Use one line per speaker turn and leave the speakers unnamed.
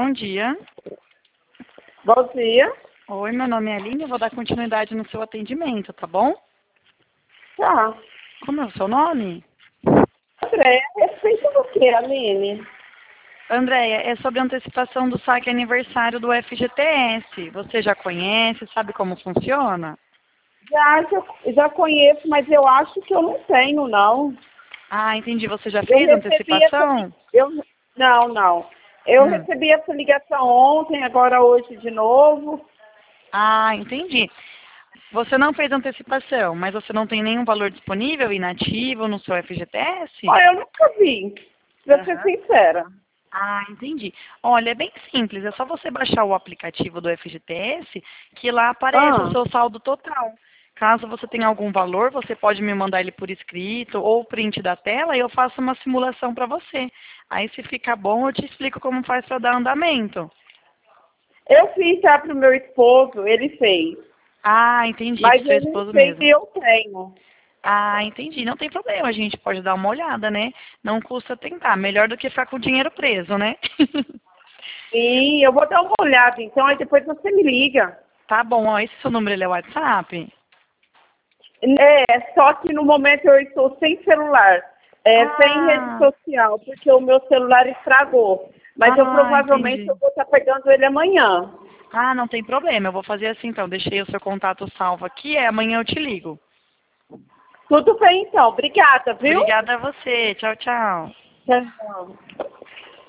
Bom dia.
Bom dia.
Oi, meu nome é Aline, eu vou dar continuidade no seu atendimento, tá bom?
Tá.
Como é o seu nome?
André, respeita o quê, Aline?
Andréia, é sobre a antecipação do saque aniversário do FGTS. Você já conhece, sabe como funciona?
Já conheço, mas eu acho que eu não tenho, não.
Ah, entendi. Você já
Eu
fez a
recebi essa...
antecipação?
Não. Eu recebi essa ligação ontem, agora hoje de novo.
Ah, entendi. Você não fez antecipação, mas você não tem nenhum valor disponível, inativo no seu FGTS?
Olha, eu nunca vi, pra ser
Aham.
sincera.
Ah, entendi. Olha, é bem simples, é só você baixar o aplicativo do FGTS que lá aparece o
Ah,
seu saldo total. Caso você tenha algum valor, você pode me mandar ele por escrito ou print da tela e eu faço uma simulação para você. Aí se ficar bom, eu te explico como faz para dar andamento.
eu fiz já pro meu esposo, ele fez.
Ah, entendi, pro
Mas
seu
eu não
esposo
sei
mesmo.
se eu tenho.
Ah, entendi. Não tem problema, a gente pode dar uma olhada, né? Não custa tentar. Melhor do que ficar com o dinheiro preso, né?
Sim, eu vou dar uma olhada, então, aí depois você me liga.
Tá bom, ó, esse seu número ele é WhatsApp?
Só que no momento eu estou sem celular, sem rede
Ah,
social, porque o meu celular estragou. Mas eu provavelmente
entendi.
eu vou estar pegando ele amanhã.
Ah, não tem problema. Eu vou fazer assim então. Deixei o seu contato salvo aqui. Amanhã eu te ligo.
Tudo bem então, obrigada, viu?
Obrigada a você. Tchau, tchau.
Tchau.